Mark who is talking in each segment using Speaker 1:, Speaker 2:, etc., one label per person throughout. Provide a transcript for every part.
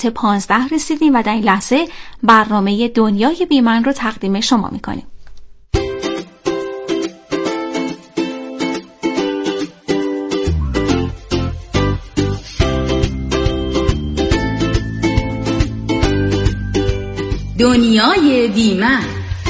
Speaker 1: 15 رسیدیم و در این لحظه برنامه دنیای بی‌من رو تقدیم شما می‌کنیم.
Speaker 2: دنیای بی‌من.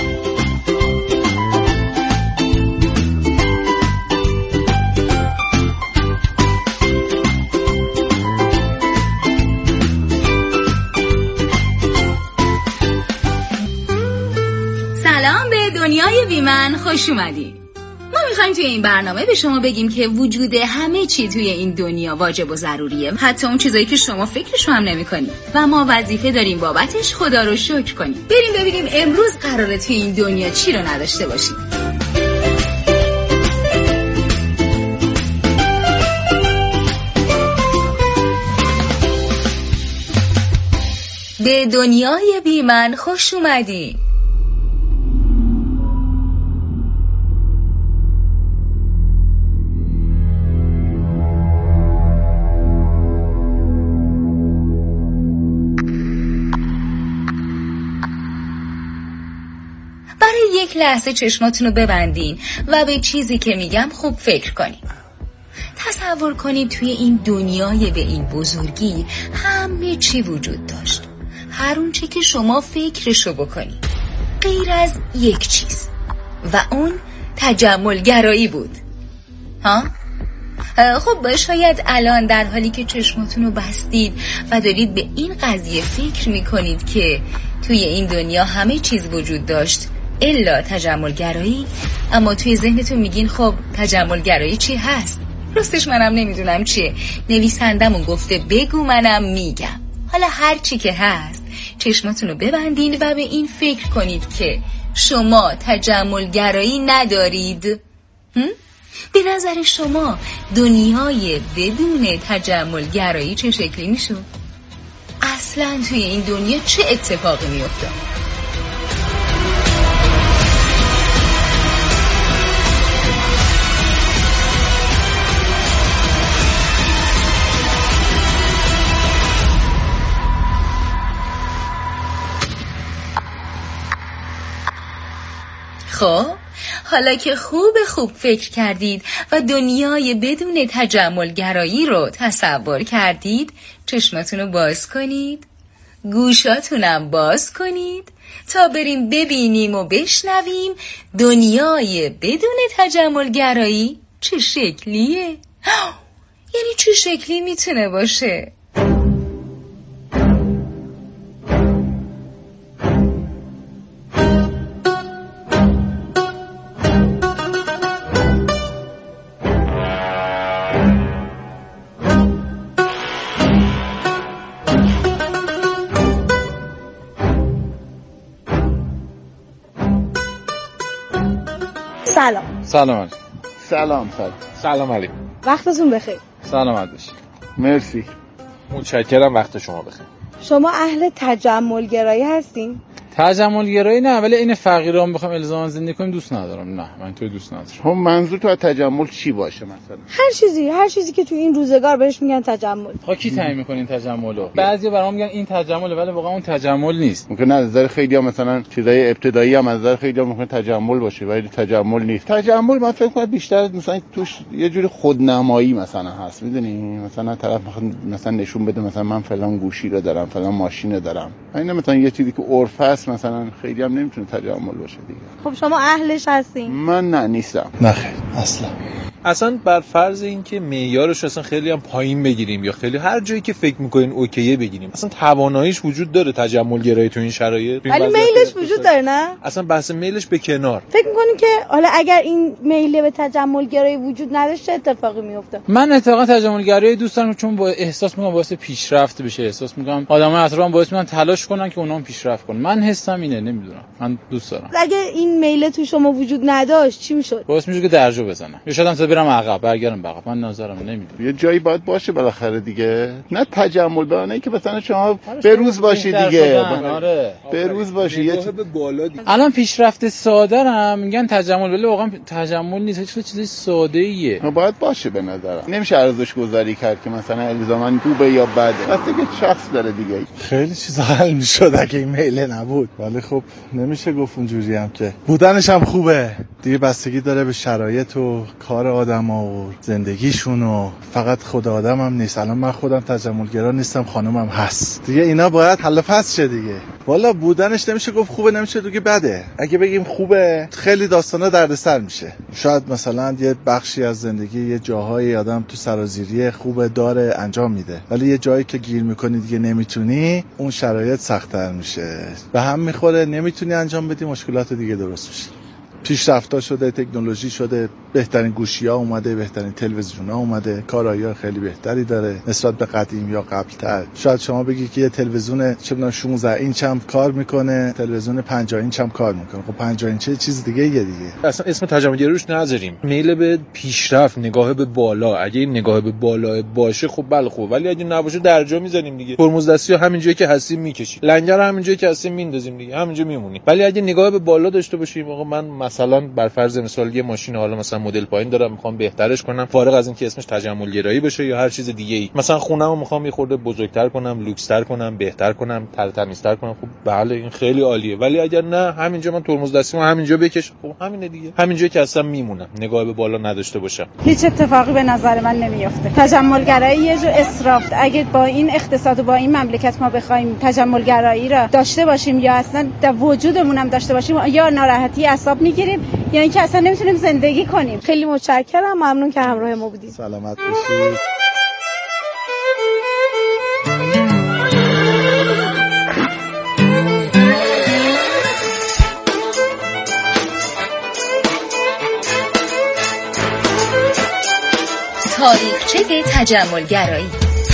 Speaker 2: سلام به دنیای بی‌من، خوش اومدید. ما میخوایم توی این برنامه به شما بگیم که وجود همه چی توی این دنیا واجب و ضروریه، حتی اون چیزایی که شما فکرشو هم نمی‌کنید و ما وظیفه داریم بابتش خدا رو شکر کنیم. بریم ببینیم امروز قراره توی این دنیا چی رو نداشته باشیم. به دنیای بی‌من خوش اومدید. برای یک لحظه چشماتون رو ببندین و به چیزی که میگم خوب فکر کنین. تصور کنید توی این دنیای به این بزرگی همه چی وجود داشت، هر اون چی که شما فکرشو بکنید، غیر از یک چیز و اون تجملگرایی بود. خب شاید الان در حالی که چشماتون رو بستید و دارید به این قضیه فکر میکنید که توی این دنیا همه چیز وجود داشت الا تجملگرایی، اما توی ذهنتون میگین خب تجملگرایی چی هست؟ راستش منم نمیدونم چیه، نویسندمون گفته بگو منم میگم. حالا هر چی که هست چشماتون رو ببندین و به این فکر کنید که شما تجملگرایی ندارید. به نظر شما دنیای بدون تجملگرایی چه شکلی میشود؟ اصلا توی این دنیا چه اتفاقی میافتاد؟ خب حالا که خوب فکر کردید و دنیای بدون تجملگرایی رو تصور کردید، چشماتون رو باز کنید، گوشاتونم باز کنید تا بریم ببینیم و بشنویم دنیای بدون تجملگرایی چه شکلیه. یعنی چه شکلی میتونه باشه؟
Speaker 3: سلام علیکم.
Speaker 4: وقتتون بخیر.
Speaker 3: سلامت باشید.
Speaker 5: مرسی.
Speaker 3: متشکرم، وقت شما بخیر.
Speaker 4: شما اهل تجملگرایی هستین؟
Speaker 3: تجملگرایی نه، ولی این فقیران بخوام الزاما زندگی کنیم دوست ندارم. نه من توی دوست ندارم.
Speaker 5: هم منظور تو از تجمل چی باشه مثلا؟
Speaker 4: هر چیزی که تو این روزگار بهش میگن تجمل.
Speaker 3: ها کی تعیین میکنه این تجملو؟ بعضیا برام میگن این تجمله ولی واقعا اون تجمل نیست.
Speaker 5: ممکنه از نظر خیلی‌ها مثلا چیزای ابتدایی هم از نظر خیلی‌ها ممکنه تجمل باشه ولی تجمل نیست. تجمل من فکر کنم بیشتر مثلا توش یه جوری خودنمایی مثلا هست، میدونی؟ مثلا طرف مثلا نشون بده مثلا من فلان گوشی رو دارم، فلان ماشین رو دارم. اینا مثلا یه چیزی که عرف است مثلا خیلی هم نمیتونه تجمل باشه دیگه.
Speaker 4: خب شما اهلش هستین؟
Speaker 5: من نه نیستم.
Speaker 3: نه خیر
Speaker 6: اصلا بر فرض این که معیارش اصلا خیلی هم پایین بگیریم یا خیلی هر جایی که فکر میکنین اوکیه بگیریم، اصلا تواناییش وجود داره تجمل گرایی تو این شرایط؟
Speaker 4: ولی میلش وجود داره نه؟
Speaker 6: اصلا بحث میلش به کنار.
Speaker 4: فکر میکنین که حالا اگر این میل به تجمل گرایی وجود نداشت چه اتفاقی میفته؟
Speaker 3: من اتفاقا تجمل گرایی دوست دارم چون با احساس میکنم باعث پیشرفت بشه، احساس میکنم آدمای اطرافم باعث میشن تلاش کنن که اونام پیشرفت کنن. من حسم اینه، نمیدونم، من دوست دارم.
Speaker 4: اگه این میل تو شما وجود نداشت چی میشد؟
Speaker 3: باعث میشه که درجا بزنم. یا شاید هم برم عقب برگردم عقب. من نظرم نمیدونم
Speaker 5: یه جایی باید باشه بالاخره دیگه، نه تجمل بهانه که مثلا شما به روز باشی دیگه.
Speaker 3: آره
Speaker 5: به روز باشی. یه
Speaker 6: به بالا دیگه.
Speaker 3: الان پیشرفت ساده هم میگن تجمل، ولی واقعا تجمل نیست، هیچ چیز ساده ایه.
Speaker 5: باید باشه به نظرم. نمیشه ارزش گذاری کرد که مثلا الزاما خوبه یا بده، واسه که شخص داره دیگه.
Speaker 7: خیلی چیزا حل میشد اگه این میله نبود، ولی خب نمیشه گفت اونجوری هم که بودنش هم خوبه دیگه. بستگی داره به شرایط و کار آدم‌ها و زندگیشون و فقط خود آدم هم نیست. الان من خودم تجملگرا نیستم، خانومم هست دیگه، اینا باید حل و فصل شه دیگه. والا بودنش نمیشه گفت خوبه نمیشه دیگه بده. اگه بگیم خوبه خیلی داستانا دردسر میشه. شاید مثلا یه بخشی از زندگی یه جاهای آدم تو سرازیری خوبه داره انجام میده، ولی یه جایی که گیر میکنی دیگه نمیتونی، اون شرایط سخت‌تر میشه، به هم میخوره، نمیتونی انجام بدی، مشکلات دیگه درست میشه. پیشرفت‌ها شده، تکنولوژی شده، بهترین گوشی‌ها اومده، بهترین تلویزیون‌ها اومده، کارایی خیلی بهتری داره نسبت به قدیم یا قبل‌تر. شاید شما بگی که یه تلویزیون چه می‌دونم 16 اینچ هم کار میکنه، تلویزیون 50 اینچ هم کار میکنه. خب 50 اینچ چیز دیگه دیگه.
Speaker 6: اصلا اسم تجملگرایی روش نذاریم. میل به پیشرفت، نگاه به بالا. اگه این نگاه به بالا باشه خب بله خوب، ولی اگه نباشه درجا میزنیم دیگه. ترمز دستی همین جایی که هستیم میکشیم، لنگر همین جایی که هستیم میندازیم دیگه، همینجا میمونیم. ولی اگه نگاه به بالا داشته باشیم، آقا من مثلا بر فرض مثال یه ماشین حالا مثلا مدل پایین دارم میخوام بهترش کنم، فارغ از اینکه اسمش تجمل گرایی باشه یا هر چیز دیگه ای، مثلا خونه‌مو میخوام یه خورده بزرگتر کنم، لوکس‌تر کنم، بهتر کنم، تمیزتر کنم، خب بله این خیلی عالیه. ولی اگر نه همینجا من ترمز دستیمو همینجا بکشم، خب همینه دیگه، همینجا که اصلا میمونم، نگاه به بالا نداشته باشم.
Speaker 4: هیچ اتفاقی به نظر من نمیفته. تجمل گرایی یه جور اسراف. اگه با این اقتصاد و با این مملکت ما بخوایم تجمل گرایی را داشته باشیم یا اصلا در وجودمون هم داشته باشیم، یا ناراحتی اعصاب میگیریم یا اینکه اصلا نمیتونیم زندگی کنیم. خیلی متشکرم، ممنون که همراه ما بودید.
Speaker 7: سلامت باشید.
Speaker 2: تاریخچه تجمل گرایی.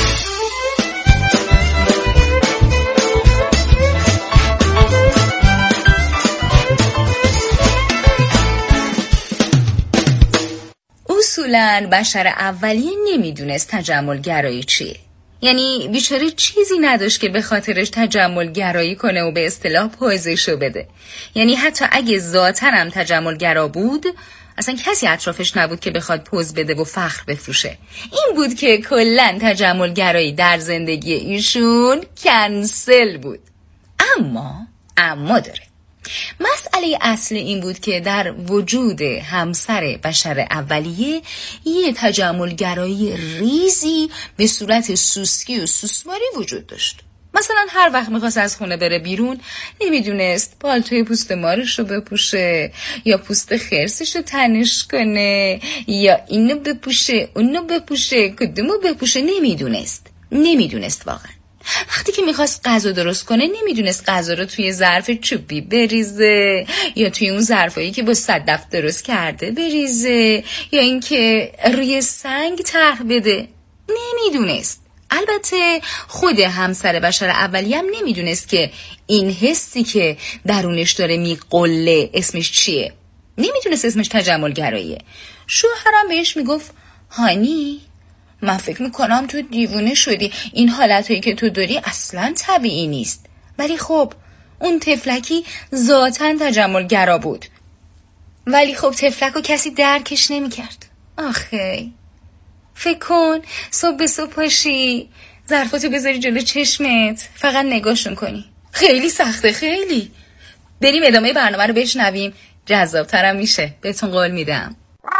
Speaker 2: اصولاً بشر اولیه نمیدونست تجمل گرایی چیه. یعنی بیچاره چیزی نداشت که به خاطرش تجمل گرایی کنه و به اصطلاح پوزشو بده. یعنی حتی اگه ذاتاً هم تجمل گرا بود، اصلا کسی اطرافش نبود که بخواد پوز بده و فخر بفروشه. این بود که کلاً تجمل گرایی در زندگی ایشون کنسل بود. اما داره. مسئله اصلی این بود که در وجود همسر بشر اولیه یه تجمل گرایی ریزی به صورت سوسکی و سوسماری وجود داشت. مثلا هر وقت میخواست از خونه بره بیرون، نمیدونست پالتوی پوست مارش رو بپوشه یا پوست خرسش رو تنش کنه یا اینو بپوشه اونو بپوشه کدومو بپوشه. نمیدونست واقعا. وقتی که میخواست غذا درست کنه نمیدونست غذا رو توی ظرف چوبی بریزه یا توی اون ظرفایی که با صدف درست کرده بریزه یا اینکه روی سنگ طرح بده. نمیدونست. البته خود همسر بشر اولیه هم نمیدونست که این حسی که درونش داره میقله اسمش چیه. نمیدونست اسمش تجمل گراییه. شوهرم بهش میگفت هانی من فکر میکنم تو دیوونه شدی، این حالتایی که تو داری اصلا طبیعی نیست. ولی خب اون تفلکی ذاتاً تجمل گرا بود. ولی خب تفلکو کسی درکش نمیکرد. آخی فکر کن صبح به صبح پاشی ظرفاتو بذاری جلو چشمت فقط نگاهشون کنی. خیلی سخته، خیلی. بریم ادامه برنامه رو بشنویم، جذاب‌ترم میشه، بهتون قول میدم.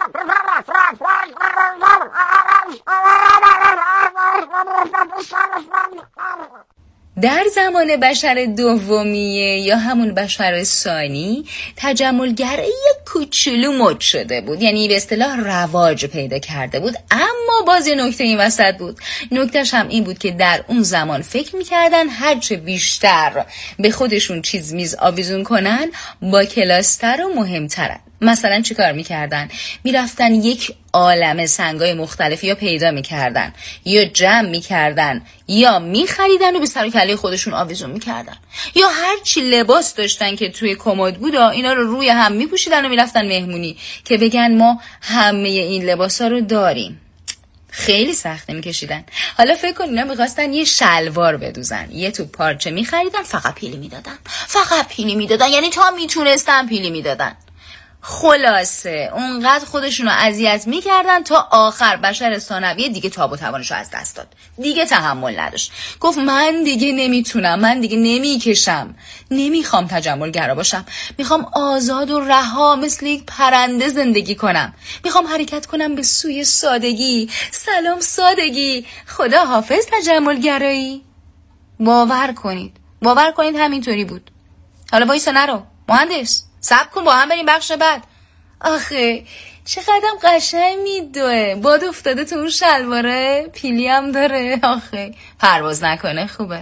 Speaker 2: در زمان بشر دومیه یا همون بشر ثانی تجمل گرایی کوچولو مد شده بود، یعنی به اصطلاح رواج پیدا کرده بود. اما باز یه نکته این وسط بود. نکتهش هم این بود که در اون زمان فکر میکردن هرچه بیشتر به خودشون چیز میز آویزون کنن با کلاستر و مهمترن. مثلا چی کار میکردن؟ میرفتن یک عالمه سنگای مختلفی یا پیدا میکردن یا جمع میکردن یا میخریدن و به سر و کله خودشون آویزون میکردن، یا هر چی لباس داشتن که توی کمد بود اینا رو روی هم میپوشیدن و میرفتن مهمونی که بگن ما همه این لباسا رو داریم. خیلی سخت میکشیدن. حالا فکر کن اینا میخواستن یه شلوار بدوزن، یه تو پارچه میخریدن، فقط پیلی میدادن، یعنی تا میتونستن پیلی میدادن. خلاصه اونقدر خودشونو اذیت میکردن تا آخر بشر ثانویه دیگه تاب و توانشو از دست داد، دیگه تحمل نداشت، گفت من دیگه نمیتونم، من دیگه نمیکشم، نمیخوام تجملگرا باشم، میخوام آزاد و رها مثل یک پرنده زندگی کنم، میخوام حرکت کنم به سوی سادگی. سلام سادگی، خدا حافظ تجملگرایی. باور کنید همینطوری بود. حالا وایسا نرو مهندس، صبر کن با هم بریم بخش بعد. آخه چقدرم قشنگ میدوه، باد افتاده تو اون شلواره، پیلی هم داره، آخه پرواز نکنه خوبه.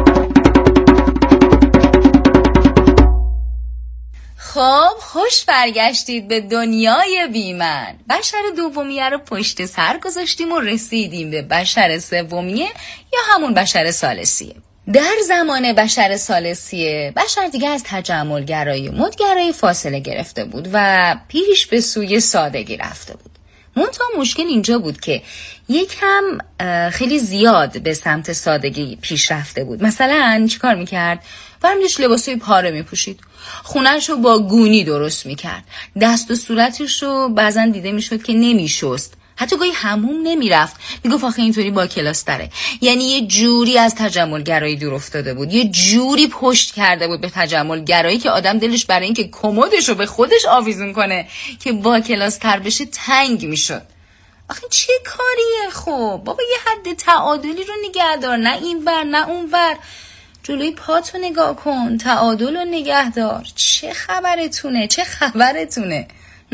Speaker 2: خب خوش برگشتید به دنیای بیمن. بشر دومیه رو پشت سر گذاشتیم و رسیدیم به بشر سومیه یا همون بشر ثالثیه. در زمان بشر ثالثیه بشر دیگه از تجملگرایی و مدگرایی فاصله گرفته بود و پیش به سوی سادگی رفته بود. منتها مشکل اینجا بود که یکم خیلی زیاد به سمت سادگی پیش رفته بود. مثلا چیکار میکرد؟ برمیش لباسای پاره میپوشید، خونه‌شو با گونی درست میکرد، دست و صورتشو بعضا دیده میشد که نمیشست، حتی گاهی حموم نمیرفت، میگفت آخه اینطوری با کلاس تره. یعنی یه جوری از تجملگرایی دور افتاده بود، یه جوری پشت کرده بود به تجملگرایی که آدم دلش برای اینکه کمدشو به خودش آویزون کنه که با کلاس تر بشه تنگ میشد. آخه چه کاریه؟ خب بابا یه حد تعادلی رو نگه دار، نه این ور نه اون ور، جلوی پاتو نگاه کن، تعادل رو نگه دار. چه خبرتونه؟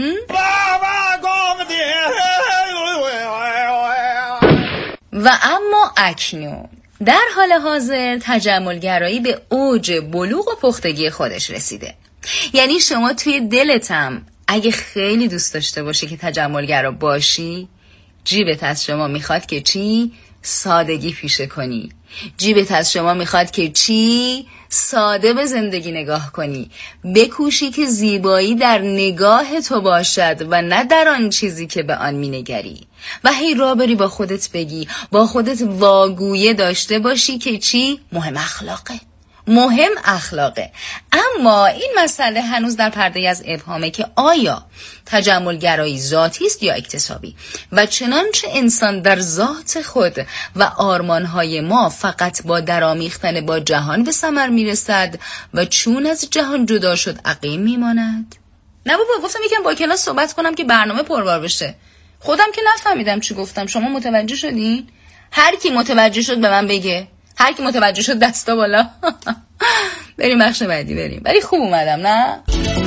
Speaker 2: و اما اکنون در حال حاضر تجملگرایی به اوج بلوغ و پختگی خودش رسیده. یعنی شما توی دلتم اگه خیلی دوست داشته باشی که تجملگرا باشی، جیبت از شما میخواد که چی؟ سادگی پیشه کنی. جیبت از شما میخواد که چی؟ ساده به زندگی نگاه کنی. بکوشی که زیبایی در نگاه تو باشد و نه در آن چیزی که به آن مینگری. و هی را بری با خودت بگی، با خودت واگویه داشته باشی که چی؟ مهم اخلاقه. اما این مسئله هنوز در پرده از ابهامه که آیا تجملگرایی ذاتی است یا اکتسابی، و چنانچه انسان در ذات خود و آرمانهای ما فقط با درامیختن با جهان به ثمر میرسد و چون از جهان جدا شد عقیم میماند. نه بابا، گفتم یکم با کلاس صحبت کنم که برنامه پربار بشه. خودم که نفهمیدم چی گفتم. شما متوجه شدین؟ هر کی متوجه شد به من بگه. هر کی متوجه شد دستا بالا. بریم بخش بعدی بریم. ولی خوب اومدم نه؟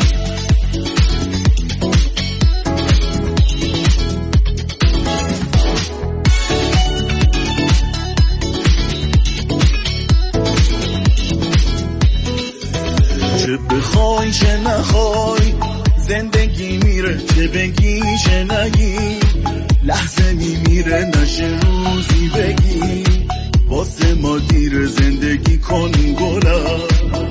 Speaker 8: چه بخوای چه نخوای زندگی میره، چه بگی چه نگی لحظه میمیره، نشه روزی بگی واسه ما دیر زندگی کن گلم.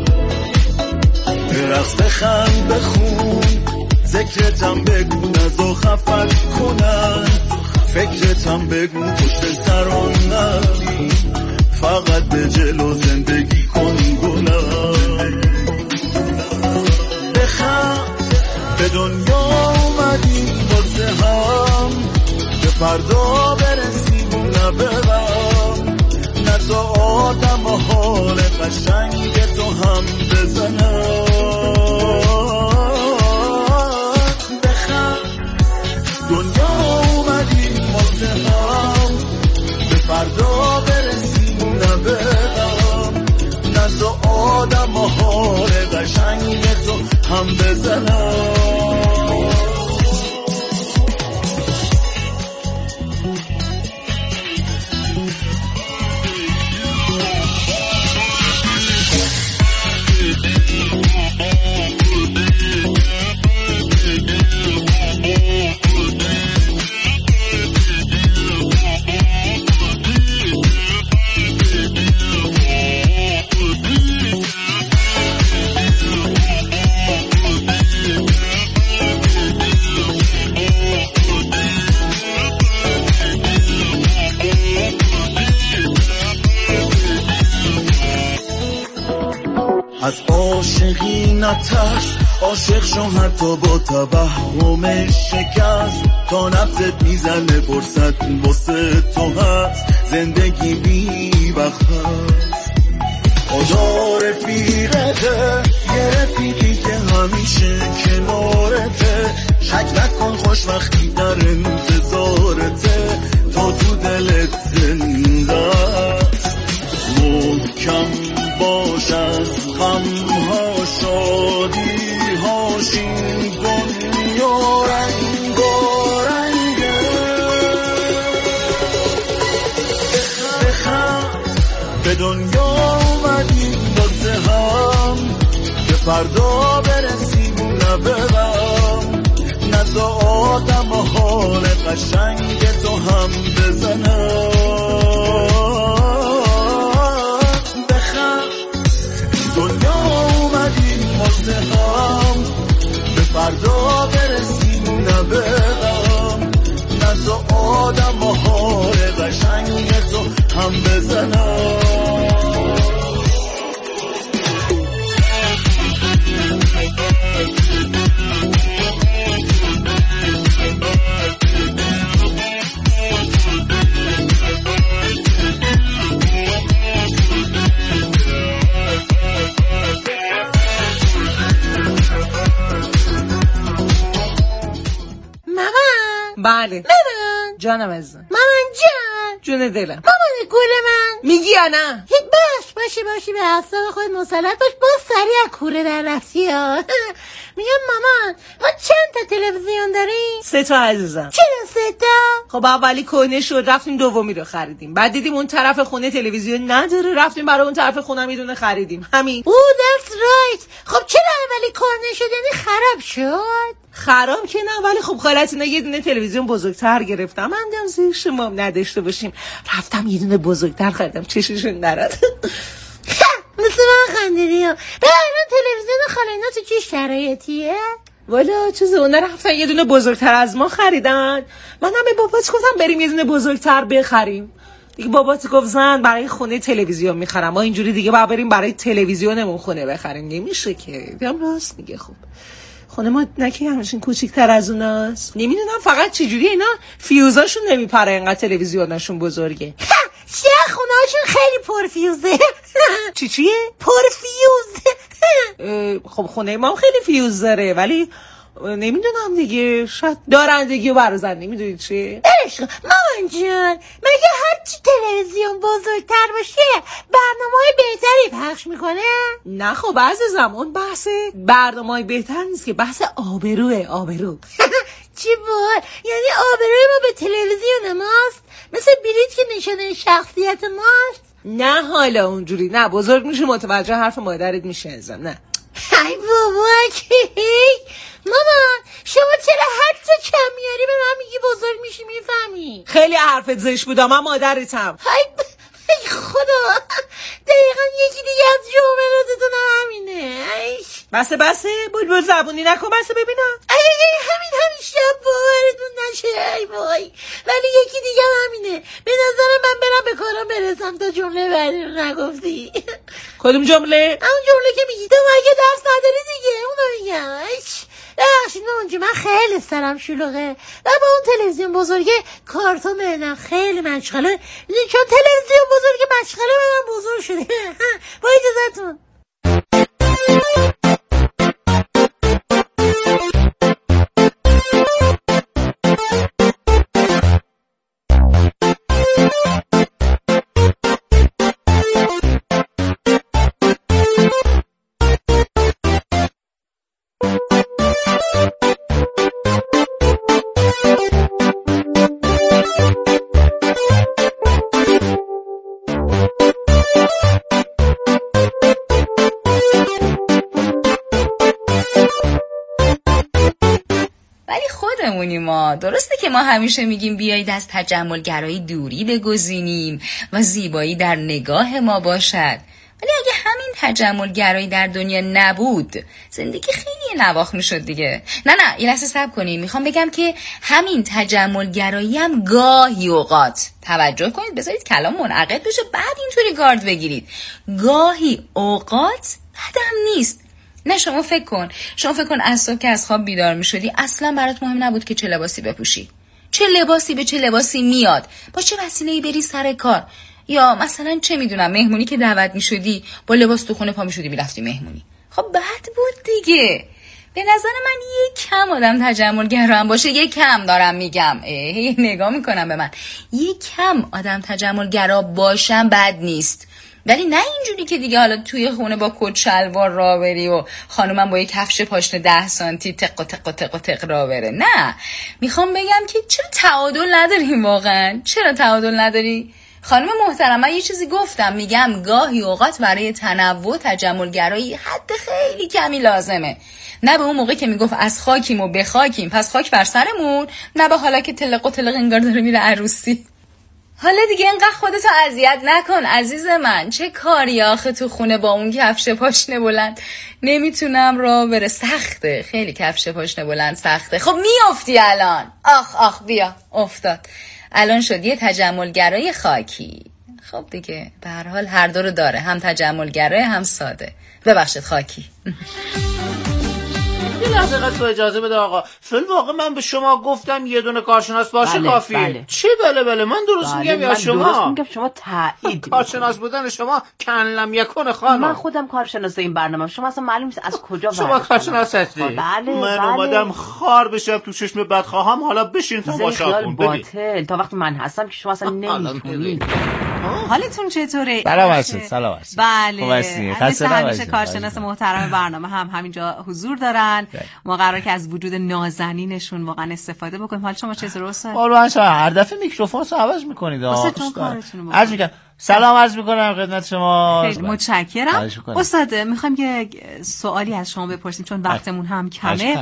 Speaker 8: رقص بخند بخون ذکرتم بگو نزا خفت کنن، فکرتم بگو پشت سران نبی، فقط به جلو زندگی کن گلم. بخند به دنیا اومدیم واسه هم، به فردا برسیم و نبرم، نزا آدم و حال قشنگ تو هم بزنم. بخند دنیا اومدیم واسه هم، به فردا برسیم و نبرم، نزا آدم و حال قشنگ تو هم بزنم. از عاشقینتش عاشق شو حتی با توهم شکست تا نفست میزنه فرصت واسه تو هست زندگی بی وقت هست خدا رفیقته یه رفیقی که همیشه کنارته شک نکن خوشبختی در انتظارته تا تو دلت زنده محکم باش از غمها شادیهاش این دنیا رنگارنگه به دنیا اومدیم واسه هم به فردا برسیم نه به غم نزا آدم حال قشنگ تو هم بزنم به فردا برسیم نه به غم نزا آدم و حال قشنگ تو هم بزنم
Speaker 9: بله
Speaker 10: مامان
Speaker 9: جانم عزیزم
Speaker 10: مامان
Speaker 9: جون دلم
Speaker 10: مامان گل من
Speaker 9: میگی یا نه؟
Speaker 10: باشه به اعصاب خود مسلط باش باز سریع کوره در رفتی ها میگم مامان ما چند تا تلویزیون داریم؟
Speaker 9: 3 تا عزیزم.
Speaker 10: چرا 3 تا؟
Speaker 9: خب اولی کهنه شد رفتیم دومی رو خریدیم بعد دیدیم اون طرف خونه تلویزیون نداره رفتیم برای اون طرف خونه یه دونه خریدیم همین.
Speaker 10: that's right. خب چرا اولی کهنه شد یعنی خراب شد؟
Speaker 9: خراب که نه ولی خب خالت اینا یه دونه تلویزیون بزرگتر گرفتم من دیدم زیر شما نداشته باشیم رفتم یه دونه بزرگتر خریدم چششون نرد
Speaker 10: مثل من خندیدی ها به الان تلویزیون خالینا تو چه شرایطیه؟
Speaker 9: والا چیزه اونا رفتن یه دونه بزرگتر از ما خریدن منم به بابات گفتم بریم یه دونه بزرگتر بخریم دیگه بابات گفت زن برای خونه تلویزیون میخرم ما اینجوری دیگه باید بریم برای تلویزیونمون خونه بخریم نمیشه که دیدم راست میگه خب خونه ما نکی همشین کوچیک‌تر از اوناست نمیدونم فقط چجوری اینا فیوزاشون نمیپره اینقدر تلویزیوناشون بزرگه
Speaker 10: چه خونهاشون خیلی پرفیوزه
Speaker 9: چیه؟
Speaker 10: پرفیوزه
Speaker 9: خب خونه ما خیلی فیوز داره ولی نمیدونم دیگه شاید دارندگی و برازن نمیدونی چیه؟
Speaker 10: برش مامان جان مگه هرچی تلویزیون بزرگتر باشه برنامه‌های بهتری پخش میکنه؟
Speaker 9: نه خب عزیزم اون بحث برنامه‌های بهتر نیست که بحث آبرو
Speaker 10: چی بود؟ یعنی آبروی ما به تلویزیون ماست؟ مثل بلیط که نشانه شخصیت ماست؟
Speaker 9: نه حالا اونجوری نه بزرگ میشه متوجه حرف مادرت میشه ازم نه
Speaker 10: ای بابا مامان شما چرا حتی کم میاری به من میگی بزرگ میشی میفهمی؟
Speaker 9: خیلی حرفت زشت بود من مادرتم
Speaker 10: ای خدا دقیقا یکی دیگه از جملاتتون همینه
Speaker 9: بسه بلبل زبونی نکن بسه ببینم
Speaker 10: همین شب باورتون نشه ای وای ولی یکی دیگه همینه به نظرم من برم به کارم برسم تا جمله بعدی رو نگفتی
Speaker 9: کدوم جمله؟
Speaker 10: همون جمله که میگی تو مگه درس نداری دیگه اونو میگم بخشید اونجا من خیلی سرم شلوغه و با اون تلویزیون بزرگه کارتون ببینم خیلی مشغله چون تلویزیون بزرگه مشغله من بزرگ شده با اجازتون
Speaker 2: ما درسته که ما همیشه میگیم بیایید از تجملگرایی دوری بگزینیم و زیبایی در نگاه ما باشد ولی اگه همین تجملگرایی در دنیا نبود زندگی خیلی نواخت میشد دیگه نه یه لحظه صبر کنیم میخوام بگم که همین تجملگرایی هم گاهی اوقات توجه کنید بذارید کلام منعقد بشه بعد اینطوری گارد بگیرید گاهی اوقات بدم نیست. نه شما فکر کن از صبح که از خواب بیدار میشدی اصلا برات مهم نبود که چه لباسی بپوشی، چه لباسی به چه لباسی میاد، با چه وسیله‌ای بری سر کار، یا مثلا چه میدونم مهمونی که دعوت میشدی با لباس تو خونه پا میشدی میرفتی مهمونی. خب بد بود دیگه. به نظر من یک کم آدم تجملگر هم باشه، یک کم دارم میگم، نگاه میکنم به من، یک کم آدم تجملگرا باشم بد نیست، ولی نه اینجوری که دیگه حالا توی خونه با کت شلوار راه بری و خانومم با یک کفش پاشنه 10 سانتی تق و تق و تق و تق راه بره. نه، میخوام بگم که چرا تعادل نداریم واقعا؟ چرا تعادل نداری؟ خانم محترم، من یه چیزی گفتم، میگم گاهی اوقات برای تنوع تجملگرایی حد خیلی کمی لازمه. نه به اون موقع که میگفت از خاکیم و به خاکیم پس خاک بر سرمون، نه به حالا که تلق و تلق انگار داره میره عروسی. حالا دیگه اینقدر خودتو اذیت نکن عزیز من. چه کاری آخه تو خونه با اون کفش پاشنه بلند نمیتونم راه بره؟ سخته، خیلی کفش پاشنه بلند سخته. خب میافتی الان. آخ بیا افتاد. الان شد یه تجملگرای خاکی. خب دیگه به هر حال هر دو رو داره، هم تجملگرای هم ساده. ببخشید خاکی.
Speaker 11: یه لحظه تو اجازه بده آقا. فی‌الواقع من به شما گفتم یه دونه کارشناس باشه کافیه.
Speaker 12: بله.
Speaker 11: چی بله من درست میگم یا شما؟
Speaker 12: درست میگم، شما تایید.
Speaker 11: کارشناس بودن شما کنلم یکون خانم.
Speaker 12: من خودم کارشناس این برنامه. شما اصلا معلوم نیست از کجا
Speaker 11: شما کارشناس هستی؟
Speaker 12: بله.
Speaker 11: من اومدم خار بشم تو چشم بدخواهم. حالا بشین تا باشم
Speaker 12: باطل. تا وقتی من هستم که شما اصلا نمیتونید.
Speaker 13: حالتون چطوره؟
Speaker 14: سلام هستید.
Speaker 13: بله. همیشه کارشناس محترم برنامه هم همینجا حضور دارن. ما قراره که از وجود نازنینشون واقعا استفاده بکنیم. حال شما چطور استاد؟
Speaker 14: قربان شما. هر دفعه میکروفون رو عوض میکنید.
Speaker 13: استاد کارتون
Speaker 14: عرض میکنم. سلام عرض میکنم خدمت شما.
Speaker 13: خیلی متشکرم. استاد میخوایم که سوالی از شما بپرسیم چون وقتمون هم کمه.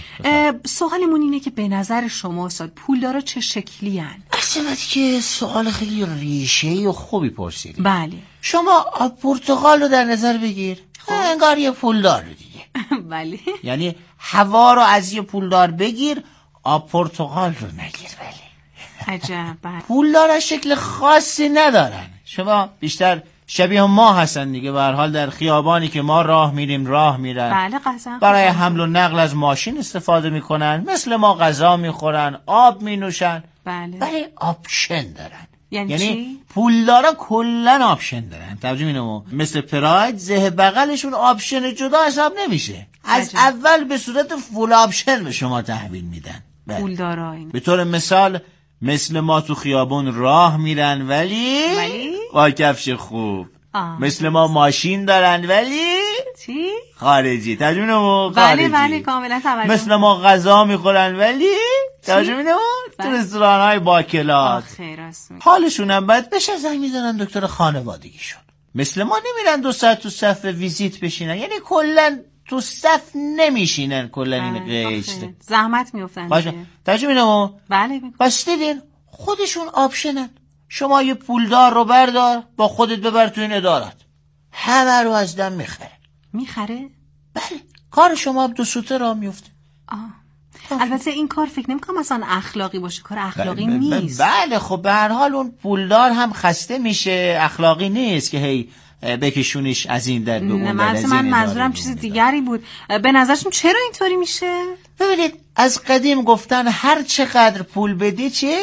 Speaker 13: سوالمون اینه که به نظر شما استاد پولدارا چه شکلی هن؟
Speaker 14: اصلا که سوال خیلی ریشه‌ای و خوبی پرسیدید.
Speaker 13: بله.
Speaker 14: شما پرتغال رو در نظر بگیر. انگار یه پولدار دیگه.
Speaker 13: بله.
Speaker 14: یعنی هوا رو از یه پولدار بگیر، پرتغال رو نگیر. بله.
Speaker 13: عجب.
Speaker 14: پولدار از شکل خاصی ندارن. شما بیشتر شبیه ما هستن دیگه. به هر حال در خیابانی که ما راه میریم راه میرن.
Speaker 13: بله قطعا.
Speaker 14: برای حمل و نقل از ماشین استفاده میکنن، مثل ما غذا میخورن، آب مینوشن.
Speaker 13: بله.
Speaker 14: ولی آپشن دارن.
Speaker 13: یعنی
Speaker 14: پولدارا کلن آپشن دارن. توجه اینو مثل پراید زه بغلشون آپشن جدا حساب نمیشه. از اول به صورت فول آپشن به شما تحویل میدن.
Speaker 13: پولدارا این
Speaker 14: به طور مثال مثل ما تو خیابون راه میرن ولی با کفش خوب. مثل ما ماشین دارن ولی
Speaker 13: چی؟
Speaker 14: خارجی. ترجمه نمو خارجی.
Speaker 13: بله کاملا توجه.
Speaker 14: مثل ما غذا میخورن ولی ترجمه نمو تو رستوران‌های با کلاس. حالشون هم بد بشه زنگ میزنن دکتر خانوادگیشون. مثل ما نمیرن 2 ساعت تو صف ویزیت بشینن، یعنی کلا تو صف نمیشینن. کلا این قشته
Speaker 13: زحمت میافتن.
Speaker 14: ترجمه نمو.
Speaker 13: بله.
Speaker 14: بس دیدین خودشون آپشنن. شما یه پولدار رو بردار با خودت ببر تو این ادارات، همه رو از دم
Speaker 13: میخره؟
Speaker 14: بله. کار شما 2 سوته راه میفته.
Speaker 13: البته این کار فکر نمی‌کنم مثلا اخلاقی باشه. کار اخلاقی نیست.
Speaker 14: بله خب به هر حال اون پولدار هم خسته میشه. اخلاقی نیست که هی بکشونیش از این در به اون در.
Speaker 13: من منظورم چیز دیگری بود. به نظرشون چرا اینطوری میشه؟
Speaker 14: ببینید از قدیم گفتن هر چقدر پول بدی چه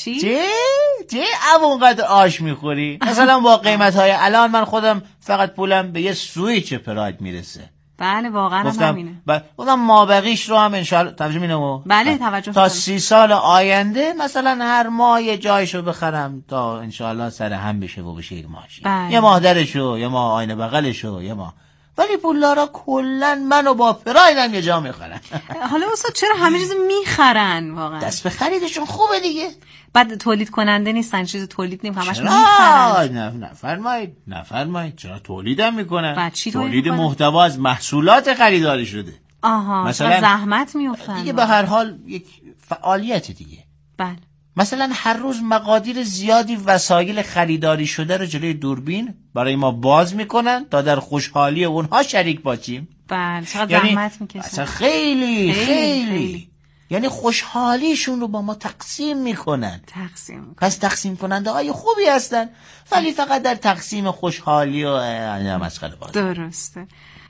Speaker 14: اونقدر آش میخوری. مثلا با قیمت‌های الان من خودم فقط پولم به یه سویچ پراید میرسه.
Speaker 13: بله واقعا همینه.
Speaker 14: گفتم مابقیش رو هم انشالله توجه مینمو.
Speaker 13: بله توجه.
Speaker 14: تا 30 سال آینده مثلا هر ماه یه جایشو بخرم تا انشالله سر هم بشه و بشه یک ماشین. یه ماه درشو، یه ماه آینه بغلشو، یه ماه. ولی پولدارا کلن منو با پرایدم یه جا میخرن.
Speaker 13: حالا استاد چرا همه چیز میخرن واقعا؟
Speaker 14: دست به خریدشون خوبه دیگه.
Speaker 13: بعد تولید کننده نیستن، چیز تولید نمیکنن، همش میخرن.
Speaker 14: نفرمایید چرا تولیدم میکنن؟ تولید محتوا از محصولات خریداری شده.
Speaker 13: مثلا زحمت میافتن
Speaker 14: دیگه. به هر حال یک فعالیت دیگه.
Speaker 13: بله.
Speaker 14: مثلا هر روز مقادیر زیادی وسایل خریداری شده رو جلوی دوربین برای ما باز میکنن تا در خوشحالی اونها شریک باشیم.
Speaker 13: بله چقدر زحمت میکشن.
Speaker 14: اصلا خیلی یعنی خوشحالیشون رو با ما تقسیم میکنن. پس تقسیم کننده های خوبی هستن، ولی فقط در تقسیم خوشحالی و مسخره بازی.
Speaker 13: درسته.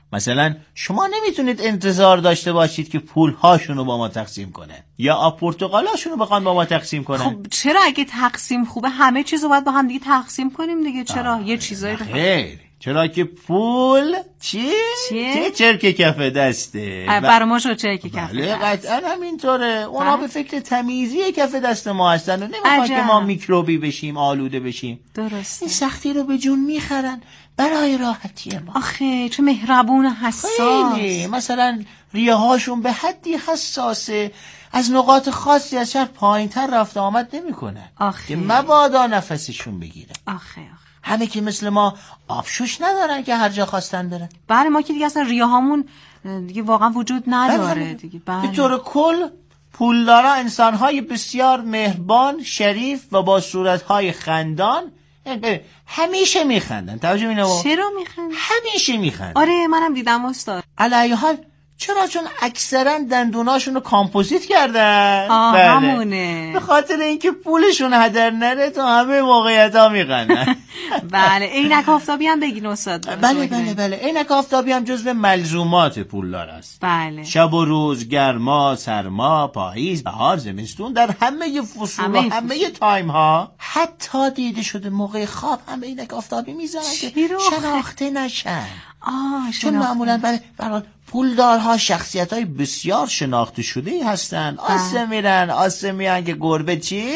Speaker 14: مثلا شما نمیتونید انتظار داشته باشید که پولهاشونو با ما تقسیم کنن یا آب پرتقالاشونو بخوان با ما تقسیم کنن.
Speaker 13: خب چرا اگه تقسیم خوبه همه چیزو باید با هم دیگه تقسیم کنیم دیگه؟ چرا یه چیزایی
Speaker 14: خیر، چرا که پول چه چرک کف دسته.
Speaker 13: برای ما شو چرک کف دست.
Speaker 14: بله قطعا همینطوره. اونا به فکر تمیزی کف دست ما هستن و نمیخواد که ما میکروبی بشیم، آلوده بشیم.
Speaker 13: درسته.
Speaker 14: این سختی رو به جون میخرن برای راحتی ما.
Speaker 13: آخه چه مهربون و حساس.
Speaker 14: خیلی. مثلا ریه هاشون به حدی حساسه، از نقاط خاصی از شهر پایین تر رفت آمد نمیکنن که مبادا نفسشون بگیره.
Speaker 13: آخه
Speaker 14: همه که مثل ما آبشوش ندارن که هر جا خواستن برن.
Speaker 13: بله ما که دیگه اصلا ریه هامون دیگه واقعا وجود نداره دیگه.
Speaker 14: به طور کل پولدارا انسانهای بسیار مهربان، شریف و با صورتهای خندان، همیشه میخندن. توجه می‌کنید؟
Speaker 13: چرا میخندن؟
Speaker 14: همیشه میخندن.
Speaker 13: آره منم دیدم استاد.
Speaker 14: علی حال چرا؟ چون اکثرا دندوناشون رو کامپوزیت کردن.
Speaker 13: بله. همونه.
Speaker 14: به خاطر اینکه پولشون هدر نره تا همه موقعیت‌ها میخندن.
Speaker 13: بله عینک آفتابی هم بگین استاد.
Speaker 14: بله عینک آفتابی هم جزو ملزومات پولدار است.
Speaker 13: بله.
Speaker 14: شب و روز، گرما، سرما، پاییز، بهار، زمستون، در همه فصول و همه تایم ها، حتی دیده شده موقع خواب هم عینک آفتابی میزنن که شناخته نشن. چون معمولا برای پولدارها شخصیت‌های بسیار شناخته شده هستن. آسه میرن آسه میان که گربه چی؟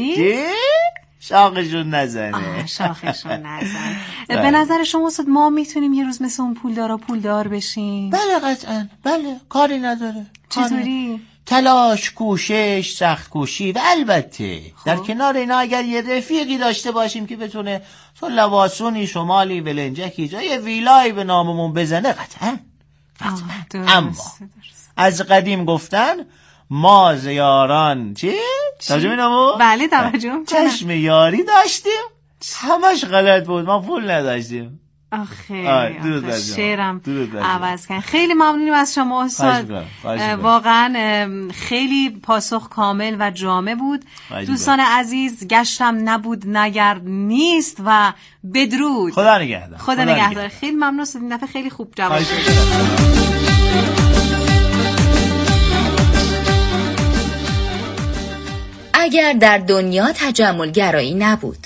Speaker 14: شاخشون نزنه.
Speaker 13: شاخشون نزنه. به نظر شما استاد ما میتونیم یه روز مثل اون پولدارا پولدار بشیم؟
Speaker 14: بله قطعا. بله کاری نداره.
Speaker 13: چطوری؟
Speaker 14: تلاش، کوشش، سخت کوشی و البته در کنار اینا اگر یه رفیقی داشته باشیم که بتونه تو لواسونی شمالی ولنجکی جای ویلایی به ناممون بزنه قطعا. اما از قدیم گفتن ما زیاران توجه می‌کنم؟
Speaker 13: بله توجه
Speaker 14: چشم یاری داشتیم همش غلط بود، ما پول نداشتیم.
Speaker 13: آخه شعرم عوض کن. خیلی ممنونیم از شما استاد. واقعا خیلی پاسخ کامل و جامع بود. دوستان عزیز گشتم نبود نگرد نیست و بدرود.
Speaker 14: خدا نگهدار.
Speaker 13: خدا نگهدار. خیلی ممنون استاد، این دفعه خیلی خوب جواب دادید.
Speaker 2: اگر در دنیا تجمل گرایی نبود.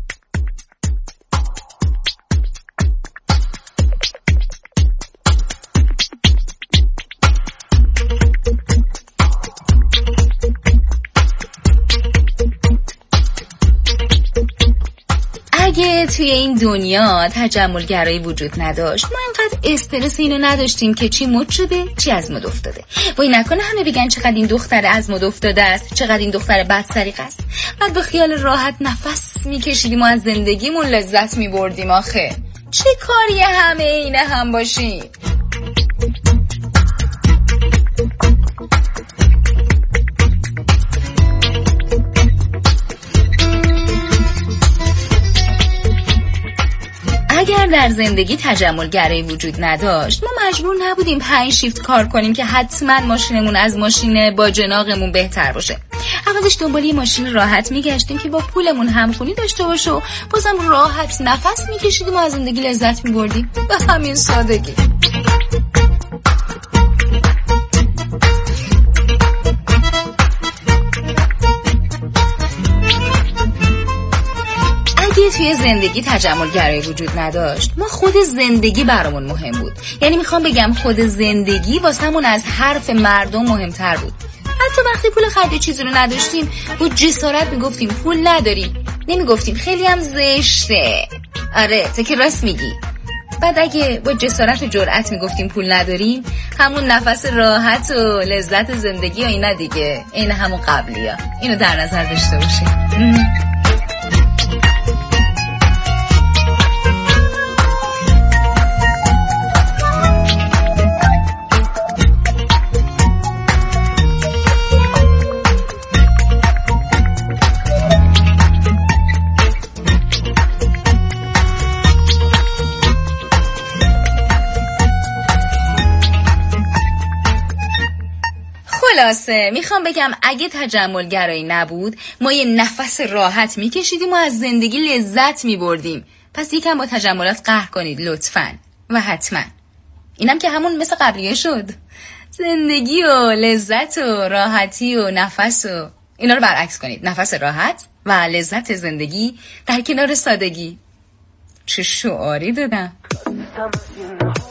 Speaker 2: اگه توی این دنیا تجمل گرایی وجود نداشت ما اینقدر استرس اینو نداشتیم که چی مد شده چی از مد افتاده. وای نکنه همه بگن چقدر این دختر از مد افتاده است، چقدر این دختر بدسریق است. بعد به خیال راحت نفس میکشیدیم و از زندگیمون لذت میبردیم. آخه چه کاریه همه اینه هم باشیم؟ اگر در زندگی تجمل گرایی وجود نداشت ما مجبور نبودیم 5 شیفت کار کنیم که حتما ماشینمون از ماشین با جناقمون بهتر باشه. عوضش دنبال یه ماشین راحت میگشتیم که با پولمون همخونی داشته باشه و بازم راحت نفس میکشیدیم و از زندگی لذت میبردیم. به همین سادگی. اگه توی زندگی تجمل گرایی وجود نداشت ما خود زندگی برامون مهم بود. یعنی میخوام بگم خود زندگی واسمون از حرف مردم مهمتر بود. حتی وقتی پول خرید چیزی رو نداشتیم با جسارت میگفتیم پول نداریم، نمیگفتیم خیلی هم زشته. آره تو که راست میگی. بعد اگه با جسارت و جرأت میگفتیم پول نداریم همون نفس راحت و لذت زندگی و اینا دیگه این همون قبلیه. اینو در نظر داشته باشیم. خلاصه میخوام بگم اگه تجمل گرایی نبود ما یه نفس راحت میکشیدیم و از زندگی لذت میبردیم. پس یکم با تجملات قهر کنید لطفاً و حتما. اینم که همون مثل قبلیه شد. زندگی و لذت و راحتی و نفس و اینا رو برعکس کنید. نفس راحت و لذت زندگی در کنار سادگی. چه شعاری دادم.